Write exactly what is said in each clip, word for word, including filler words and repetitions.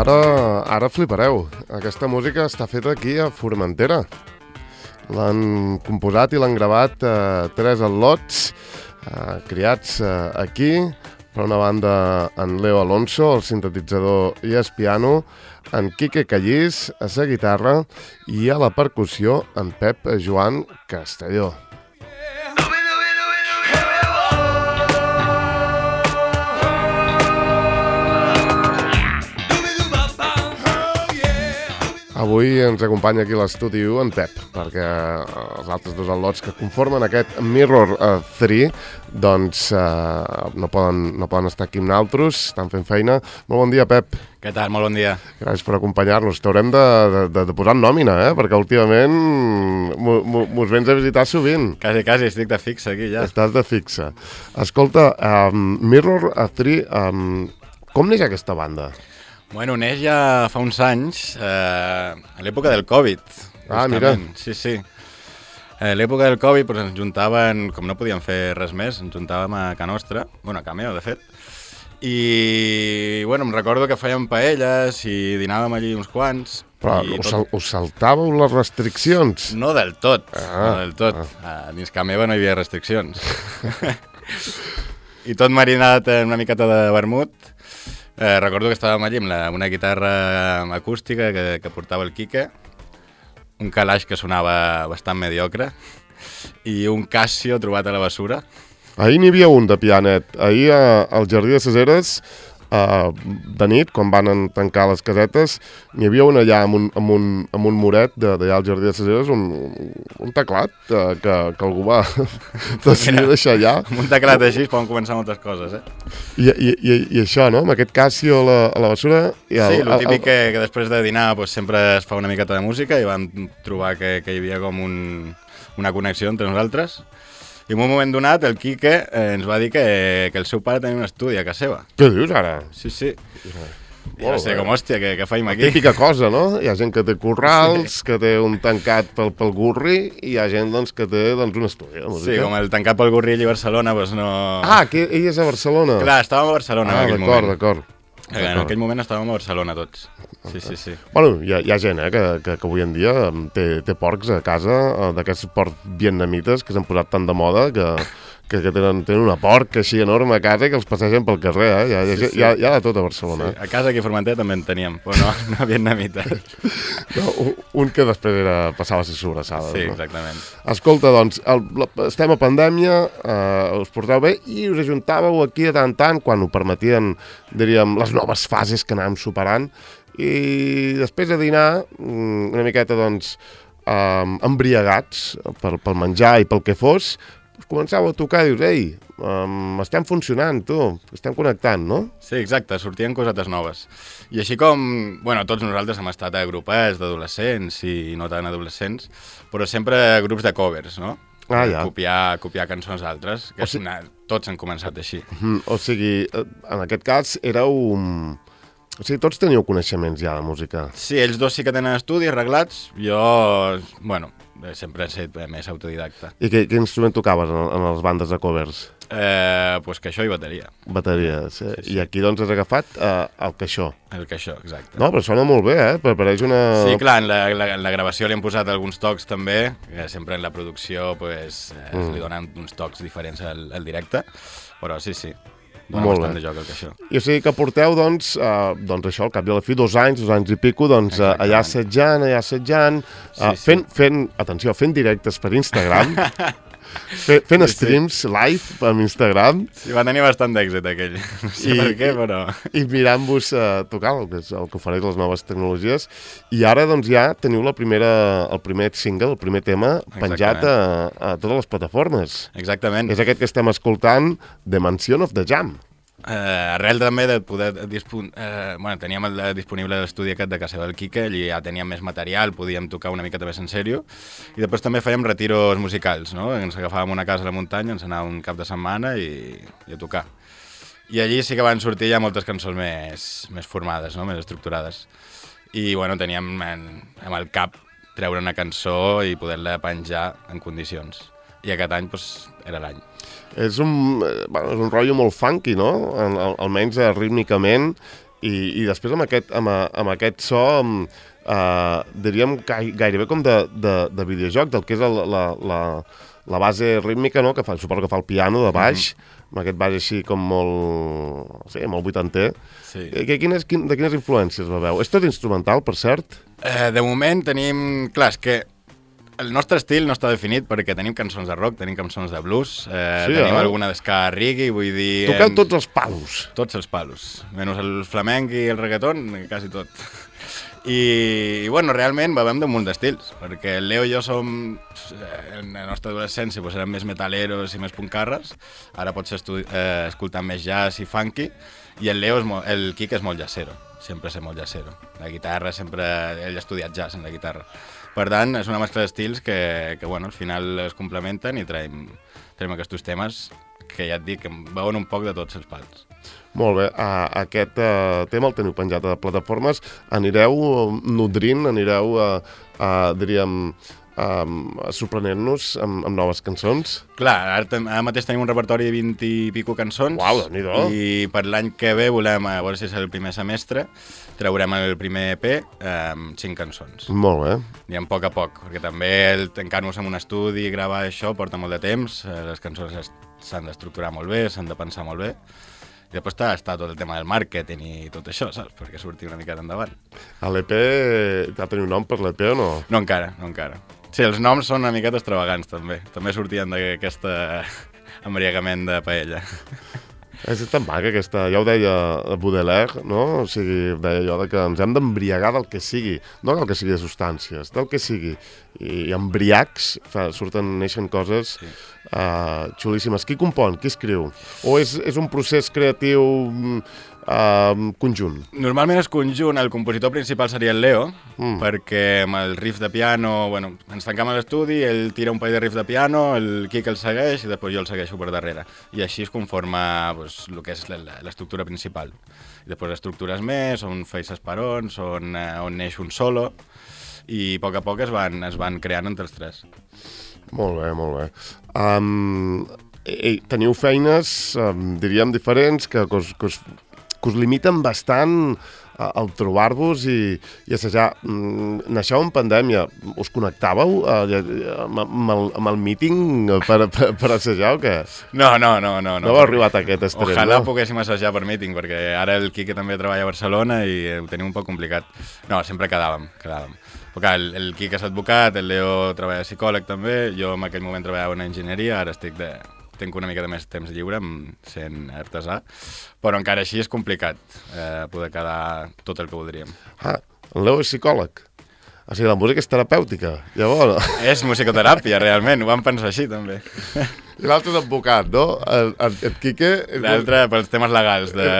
Ara, ara flipareu. Aquesta música està feta aquí a Formentera. L'han composat i l'han gravat eh, tres al·lots eh, criats eh, aquí. Per una banda, en Leo Alonso, el sintetitzador i el piano, en Quique Callís, a la guitarra, i a la percussió, en Pep Joan Castelló. Avui ens acompanya aquí a l'estudi en Pep, perquè els altres dos al·lots que conformen aquest Mirror tres doncs eh, no, poden, no poden estar aquí amb nosaltres, estan fent feina. Molt bon dia, Pep. Què tal? Molt bon dia. Gràcies per acompanyar-nos. T'haurem de, de, de posar en nòmina, eh? Perquè últimament mos vens a visitar sovint. Quasi, quasi, estic de fixa aquí ja. Estàs de fixa. Escolta, um, Mirror tres, um, com neix aquesta banda? Bueno, neix ja fa uns anys, eh, a l'època del Covid. Ah, mira. Sí, sí. A l'època del Covid pues, ens juntaven, com no podíem fer res més, ens juntàvem a Ca Nostra, bueno, a Cameo, de fet, i bueno, em recordo que fèiem paelles i dinàvem allí uns quants. Però i us, tot... us saltàveu les restriccions? No del tot, ah, no del tot. Ah. A dins Cameo no hi havia restriccions. I tot marinat en una miqueta de vermut. Eh, recordo que estàvem allí amb la, una guitarra acústica que, que portava el Quique, un calaix que sonava bastant mediocre i un Casio trobat a la bessura. Ahir n'hi havia un de pianet. Ahir eh, al Jardí de ses Eres, eh, de nit, quan van tancar les casetes, n'hi havia un allà amb un, amb un, amb un muret d'allà al Jardí de ses Eres, un, un teclat eh, que, que algú va decidir deixar allà. Amb un teclat així es poden començar moltes coses, eh? I, i, i, i això, no? Amb aquest Casio a la, a la bessura... I el, sí, el típic el... que, que després de dinar pues, sempre es fa una miqueta de música i vam trobar que, que hi havia com un, una connexió entre nosaltres. I en un moment donat el Quique eh, ens va dir que, que el seu pare tenia un estudi a casa seva. Què dius ara? Sí, sí. I va ser com, hòstia, què, què faim aquí? Típica cosa, no? Hi ha gent que té corrals, sí. que té un tancat pel, pel Gurri, i hi ha gent doncs, que té doncs, un estudi de música. Sí, com el tancat pel Gurri a Barcelona, doncs no... Ah, que ell és a Barcelona. Clar, estàvem a Barcelona ah, en aquell moment. Ah, d'acord, d'acord. En aquell moment estàvem a Barcelona tots. Sí, sí, sí. Bueno, hi ha, hi ha gent eh, que, que, que avui en dia té, té porcs a casa, d'aquests porcs vietnamites que s'han posat tan de moda que, que, que tenen, tenen una porca així enorme a casa i que els passegen pel carrer. Eh? Hi, ha, sí, sí. Hi, ha, hi ha de tot a Barcelona. Sí. A casa aquí a Formentera també en teníem, però no, no vietnamites. No, un que després era, passava a ser sobrassades. Sí, no? exactament. Escolta, doncs, el, la, estem a pandèmia, eh, us porteu bé i us ajuntàveu aquí de tant en tant, quan ho permetien, diríem, les noves fases que anàvem superant, i després de dinar, una miqueta, doncs, eh, embriagats pel, pel menjar i pel que fos, us començàveu a tocar i dius, ei, um, estem funcionant, tu, estem connectant, no? Sí, exacte, sortien cosetes noves. I així com, bueno, tots nosaltres hem estat agrupats d'adolescents i no tan adolescents, però sempre grups de covers, no? Ah, ja. Copiar, copiar cançons d'altres, que o sigui... una, tots han començat així. Mm, o sigui, en aquest cas éreu... O sigui, tots teniu coneixements ja de música. Sí, ells dos sí que tenen estudis arreglats, jo, bueno, sempre he estat més autodidacta. I què, què instrument tocaves en, en les bandes de covers? Eh, pues caixó i bateria. Bateria, sí. sí, sí. I aquí doncs has agafat eh, el caixó. El caixó, exacte. No, però sona molt bé, eh? Pareix una... Sí, clar, en la, la, en la gravació li hem posat alguns tocs també, que sempre en la producció pues, eh, mm. li donen uns tocs diferents al, al directe, però sí, sí. Dona molt bastant bé. de joc el caixó. I o sigui que porteu, doncs, eh, doncs això, al cap de la fi, dos anys, dos anys i pico, doncs eh, allà assetjant, allà assetjant, eh, sí, sí. fent, fent, atenció, fent directes per Instagram, fe, fent sí, streams sí. live per Instagram. Sí, va tenir bastant d'èxit aquell, no sé I, per què, però... I, i mirant-vos eh, tocar el que, és, el que ofereix les noves tecnologies. I ara, doncs, ja teniu la primera, el primer single, el primer tema, penjat a, a totes les plataformes. Exactament. És aquest que estem escoltant, The Mansion of the Jam. Eh, arrel també de poder dispon... eh, bueno, teníem el, disponible l'estudi aquest de casa del Quique, allí ja teníem més material, podíem tocar una miqueta més en sèrio, i després també fèiem retiros musicals, no? Ens agafàvem una casa a la muntanya, ens anàvem un cap de setmana i, i a tocar. I allí sí que van sortir ja moltes cançons més, més formades, no? Més estructurades. I bueno, teníem en, amb el cap treure una cançó i poder-la penjar en condicions. I aquest any pues, era l'any. És un, bueno, és un rotllo molt funky, no? Al, almenys rítmicament, I, i després amb aquest, amb, amb aquest so, uh, diríem gai, gairebé com de, de, de videojoc, del que és el, la, la, la base rítmica, no? Que fa, suposo que fa el piano de baix, mm-hmm. amb aquest baix així com molt, sí, molt vuitanter. Sí. Que, quines, quin, de quines influències la veu? És tot instrumental, per cert? Eh, de moment tenim... Clar, és que el nostre estil no està definit perquè tenim cançons de rock, tenim cançons de blues, eh, sí, tenim eh? alguna d'esca reggae, vull dir... Toqueu tots els palos. Tots els palos, menys el flamenc i el reggaeton, quasi tot. I, i bueno, realment bevem d'un munt d'estils, perquè el Leo i jo som... En la nostra adolescència pues, érem més metaleros i més puncarres, ara potser estu... eh, escoltant més jazz i funky, i el Leo, és mo... el Quique és molt jazzero, sempre és molt jazzero. La guitarra, sempre... Ell ha estudiat jazz en la guitarra. Per tant, és una mescla d'estils que, que bueno, al final es complementen i traiem, traiem aquests temes que ja et dic, que veuen un poc de tots els pals. Molt bé, uh, aquest uh, tema el teniu penjat a plataformes, anireu nodrint, anireu, uh, uh, diríem, um, sorprenent-nos amb, amb noves cançons? Clar, ara, ara mateix tenim un repertori de vint i pico cançons. Uau, déu-n'hi-do. I per l'any que ve volem, a veure si és el primer semestre, traurem el primer E P amb cinc cançons. Molt bé. I a poc a poc, perquè també el tancar-nos en un estudi i gravar això porta molt de temps, les cançons s'han d'estructurar molt bé, s'han de pensar molt bé, i després està, està tot el tema del màrqueting i tot això, saps? Perquè surti una mica endavant. L'E P, ha tenir un nom per l'E P o no? No encara, no encara. Sí, els noms són una miqueta extravagants també, també sortien d'aquest embriagament de paella. És tan maca aquesta, ja ho deia Baudelaire, no? O sigui, deia allò de que ens hem d'embriagar del que sigui, no del que sigui de substàncies, del que sigui. I, i embriacs, fa, surten, neixen coses sí. uh, xulíssimes. Qui compon? Qui escriu? O és, és un procés creatiu uh, conjunt? Normalment és conjunt, el compositor principal seria el Leo, mm. perquè amb el riff de piano, bueno, ens tancam a l'estudi, ell tira un parell de riff de piano, el Quique el segueix i després jo el segueixo per darrere. I així es conforma pues, el que és l'estructura principal. I després estructures més, on feix esperons, on, eh, on neix un solo, i a poc a poc es van, es van creant entre els tres. Molt bé, molt bé. Um, ei, teniu feines, um, diríem, diferents, que, que, us, que, us, que us limiten bastant a, al trobar-vos i, i assajar. Mm, naixeu en pandèmia, us connectàveu uh, amb, amb, el, amb el meeting per, per, per assajar o què? No, no, no. No, no, no heu arribat a aquest estrès, Ojalà no? poguéssim assajar per meeting, perquè ara el Quique també treballa a Barcelona i ho tenim un poc complicat. No, sempre quedàvem, quedàvem. Perquè el, el Quique és advocat, el Leo treballa de psicòleg també, jo en aquell moment treballava en enginyeria, ara estic de... tinc una mica de més temps lliure sent artesà, però encara així és complicat eh, poder quedar tot el que voldríem. Ah, el Leo és psicòleg. O sigui, la música és terapèutica, llavors. És musicoteràpia, realment, ho vam pensar així, també. I l'altre és advocat, no? El, el, el Quique... L'altre pels temes legals. De...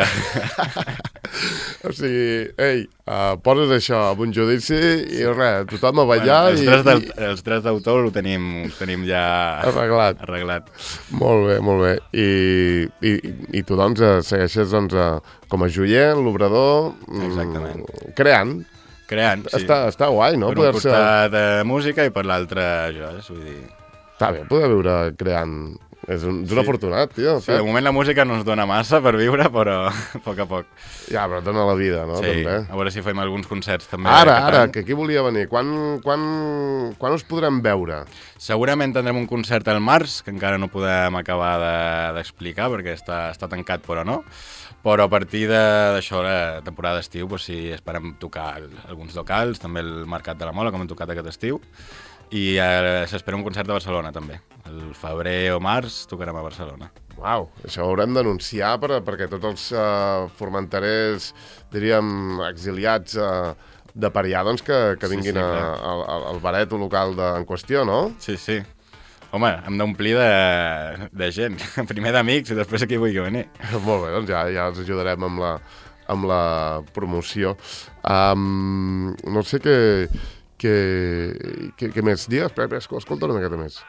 o sigui, ei, uh, poses això a un judici i res, tothom a ballar bueno, els, i, drets i... els drets d'autor ho tenim, ho tenim ja arreglat. arreglat. Molt bé, molt bé. I, i, i tu, doncs, segueixes doncs, com a joier, l'obrador... Exactament. Mm, creant. Creant, sí. Està, està guai, no? Per un costat de música i per l'altre jo, vull dir... Està bé poder viure creant. És un, és un sí. afortunat, tio. Sí, de moment la música no ens dona massa per viure, però a poc a poc. Ja, però dona la vida, no? Sí, també. A veure si fem alguns concerts també. Ara, ara, que aquí volia venir. Quan, quan, quan us podrem veure? Segurament tindrem un concert al març, que encara no podem acabar d'explicar, de, perquè està, està tancat, però no. Però a partir d'això, la temporada d'estiu, doncs sí, esperem tocar alguns locals, també el Mercat de la Mola, com hem tocat aquest estiu, i eh, s'espera un concert a Barcelona, també. El febrer o març tocarem a Barcelona. Uau, això ho haurem d'anunciar per, perquè tots els uh, formenterers, diríem, exiliats uh, de Parià, doncs que, que vinguin sí, sí, a, a, al baret o local de, en qüestió, no? Sí, sí. Home, hem d'omplir de, de gent. Primer d'amics i després aquí vulgui venir. Molt bé, doncs ja, ja els ajudarem amb la, amb la promoció. Um, no sé què, què, què, què més dir. Espera, espera, escolta una miqueta més.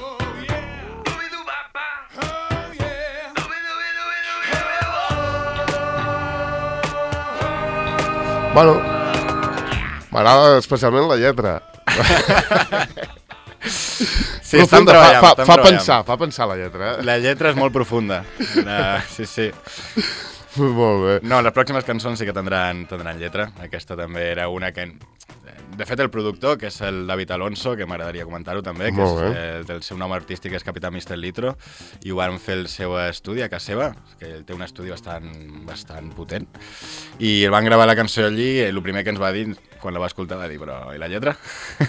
Bueno, m'agrada especialment la lletra. Sí, estem treballant, fa, fa, estem fa treballant. pensar, fa pensar la lletra. Eh? La lletra és molt profunda. Uh, sí, sí. Molt bé. No, les pròximes cançons sí que tindran, tindran lletra. Aquesta també era una que... De fet, el productor, que és el David Alonso, que m'agradaria comentar-ho també, que és, eh, el seu nom artístic és Capità mister Litro, i ho van fer el seu estudi a casa seva, que té un estudi bastant, bastant potent, i el van gravar la cançó allí, i el primer que ens va dir, quan la va escoltar, va dir, però i la lletra?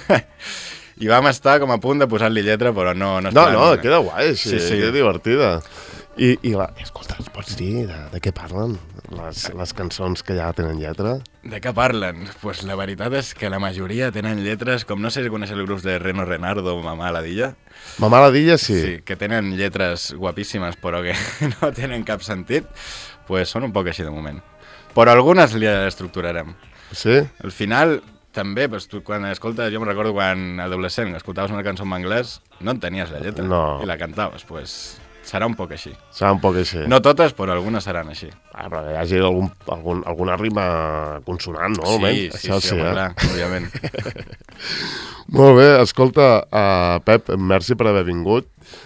I vam estar com a punt de posar-li lletra, però no... No, no, no queda guai, sí, sí, sí. Queda divertida. I, i la... escolta, ens pots dir de, de què parlen les, les cançons que ja tenen lletra? De què parlen? Pues la veritat és que la majoria tenen lletres, com no sé si coneix el grup de Reno Renardo o Mamà Ladilla. Mamà Ladilla, sí. Sí, que tenen lletres guapíssimes però que no tenen cap sentit, pues són un poc així de moment. Però algunes li estructurarem. Sí? Al final... També, pues, tu, quan escoltes, jo em recordo quan adolescent escoltaves una cançó en anglès, no entenies la lletra no. I la cantaves, pues serà un poc així. Serà un poc així. No totes, però algunes seran així. Ah, però que hi hagi algun, algun, alguna rima consonant, no? Sí, Almenys. sí, Això sí, sí, home, eh? clar, òbviament. Molt bé, escolta, uh, Pep, merci per haver vingut.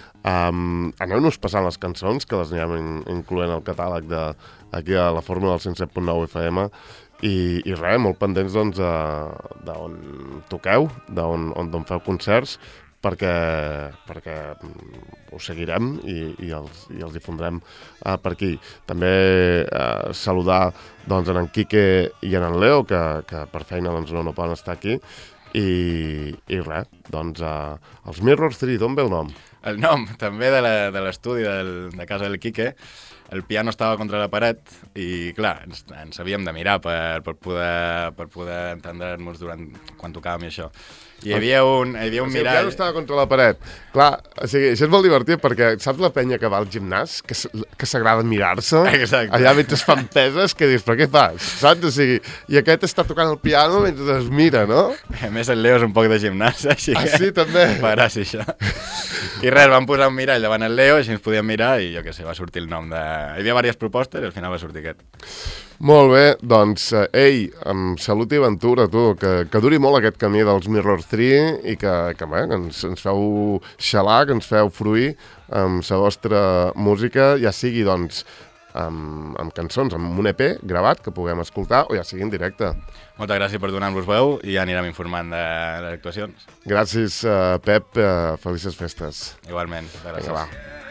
Um, Aneu-nos passant les cançons, que les anirem in incloent al catàleg de, aquí a la fórmula del cent set punt nou F M. I, i res, molt pendents doncs, d'on toqueu, d'on on, on feu concerts, perquè, perquè us seguirem i, i, els, i els difondrem uh, per aquí. També uh, saludar doncs, en, en Quique i en en Leo, que, que per feina doncs, no, no poden estar aquí, i, i res, doncs uh, els Mirror tres, d'on ve el nom? El nom, també de l'estudi de casa del Quique. El piano estava contra la paret i, clar, ens, ens havíem de mirar per, per poder, per poder entendre-nos durant quan tocàvem i això. I hi havia un, hi havia un o sigui, mirall... El piano estava contra la paret. Clar, o sigui, això és molt divertit perquè saps la penya que va al gimnàs, que, que s'agrada mirar-se? Exacte. Allà mentre es fan peses, que dius, però què fas? Saps? O sigui, i aquest està tocant el piano mentre es mira, no? A més, el Leo és un poc de gimnàs, així ah, que... sí, també? M'agrada això. I res, vam posar un mirall davant el Leo, així ens podíem mirar i jo què sé, va sortir el nom de... Hi havia diverses propostes i al final va sortir aquest. Molt bé, doncs, eh, ei, amb salut i aventura, tu, que, que duri molt aquest camí dels Mirror tres i que, que, bé, que ens, ens feu xalar, que ens feu fruir amb la vostra música, ja sigui, doncs, amb, amb cançons, amb un E P gravat que puguem escoltar o ja sigui en directe. Moltes gràcies per donar-nos veu i ja anirem informant de les actuacions. Gràcies, uh, Pep, uh, felices festes. Igualment, gràcies. Vinga, va.